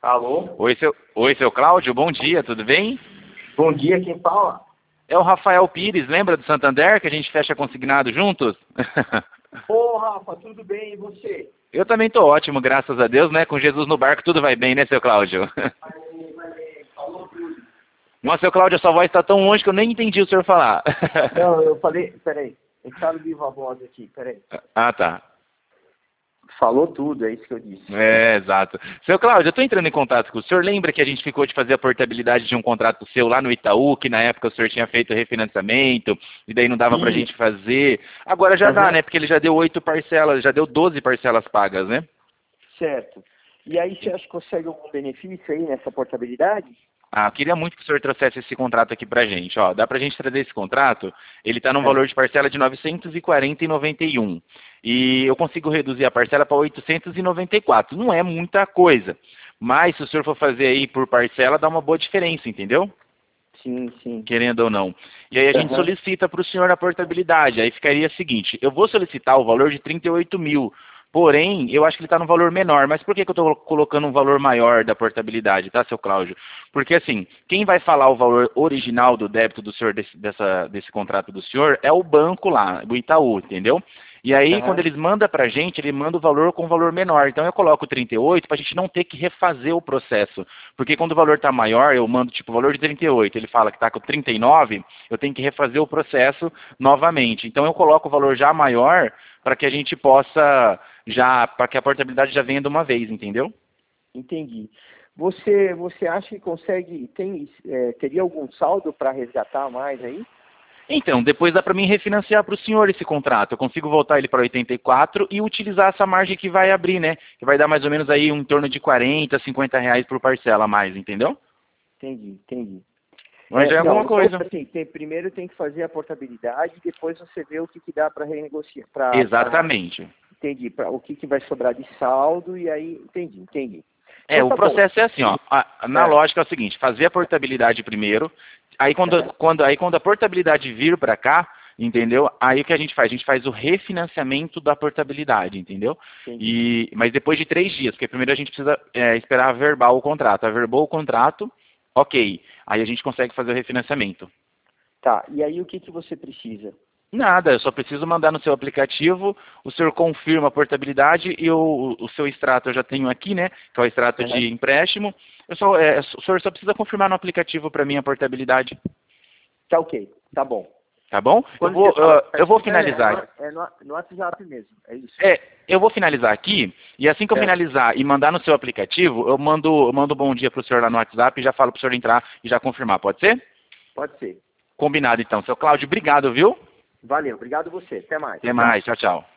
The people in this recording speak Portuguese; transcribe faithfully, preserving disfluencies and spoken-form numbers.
Alô? Oi, seu, Oi, seu Cláudio, bom dia, tudo bem? Bom dia, quem fala? É o Rafael Pires, lembra do Santander, que a gente fecha consignado juntos? Ô, Rafa, tudo bem, e você? Eu também tô ótimo, graças a Deus, né? Com Jesus no barco tudo vai bem, né, seu Cláudio? Valeu, valeu, falou tudo. Nossa, seu Cláudio, a sua voz está tão longe que eu nem entendi o senhor falar. Não, eu falei, peraí, deixaram viva a voz aqui, peraí. Ah, tá. Falou tudo, é isso que eu disse. É, exato. Seu Cláudio, eu estou entrando em contato com o senhor. Lembra que a gente ficou de fazer a portabilidade de um contrato seu lá no Itaú, que na época o senhor tinha feito refinanciamento, e daí não dava pra Sim. gente fazer. Agora já Uhum. dá, né? Porque ele já deu oito parcelas, já deu doze parcelas pagas, né? Certo. E aí você acha que consegue algum benefício aí nessa portabilidade? Ah, eu queria muito que o senhor trouxesse esse contrato aqui pra gente. Ó, dá pra gente trazer esse contrato, ele está num É. valor de parcela de novecentos e quarenta reais e noventa e um. E eu consigo reduzir a parcela para oitocentos e noventa e quatro. Não é muita coisa. Mas se o senhor for fazer aí por parcela, dá uma boa diferença, entendeu? Sim, sim. Querendo ou não. E aí a gente Uhum. solicita para o senhor a portabilidade. Aí ficaria o seguinte, eu vou solicitar o valor de trinta e oito mil. Porém, eu acho que ele está no valor menor. Mas por que, que eu estou colocando um valor maior da portabilidade, tá, seu Cláudio? Porque, assim, quem vai falar o valor original do débito do senhor, desse, dessa, desse contrato do senhor, é o banco lá, do Itaú, entendeu? E aí, Uhum. quando eles mandam para a gente, ele manda o valor com valor menor. Então, eu coloco trinta e oito para a gente não ter que refazer o processo. Porque quando o valor está maior, eu mando, tipo, o valor de trinta e oito, ele fala que está com trinta e nove, eu tenho que refazer o processo novamente. Então, eu coloco o valor já maior para que a gente possa, já, para que a portabilidade já venha de uma vez, entendeu? Entendi. Você, você acha que consegue, tem, é, teria algum saldo para resgatar mais aí? Então, depois dá para mim refinanciar para o senhor esse contrato. Eu consigo voltar ele para oitenta e quatro e utilizar essa margem que vai abrir, né? Que vai dar mais ou menos aí um em torno de quarenta, cinquenta reais por parcela a mais, entendeu? Entendi, entendi. Mas já é não, alguma então, coisa. assim, tem, primeiro tem que fazer a portabilidade, depois você vê o que, que dá para renegociar. Pra, Exatamente. Pra, entendi, pra, o que, que vai sobrar de saldo e aí, entendi, entendi. É, Então, o tá bom. processo é assim, ó. A- na É. lógica é o seguinte, fazer a portabilidade primeiro, aí quando, É. quando, aí quando a portabilidade vir para cá, entendeu? Aí o que a gente faz? A gente faz o refinanciamento da portabilidade, entendeu? Entendi. E, mas depois de três dias, porque primeiro a gente precisa é, esperar verbal o contrato. Averbou o contrato, ok. Aí a gente consegue fazer o refinanciamento. Tá, e aí o que, que você precisa? Nada, eu só preciso mandar no seu aplicativo, o senhor confirma a portabilidade e o, o seu extrato eu já tenho aqui, né? Que é o extrato Uhum. de empréstimo. Eu só, é, o senhor só precisa confirmar no aplicativo para mim a portabilidade. Tá ok, tá bom. Tá bom? Eu Quando vou, você fala, uh, eu vou finalizar. É, é, no, é no WhatsApp mesmo, é isso? É, eu vou finalizar aqui, e assim que eu É. finalizar e mandar no seu aplicativo, eu mando, eu mando um bom dia para o senhor lá no WhatsApp e já falo para o senhor entrar e já confirmar, pode ser? Pode ser. Combinado então. Seu Cláudio, obrigado, viu? Valeu, obrigado você. Até mais. Até mais, tchau, tchau.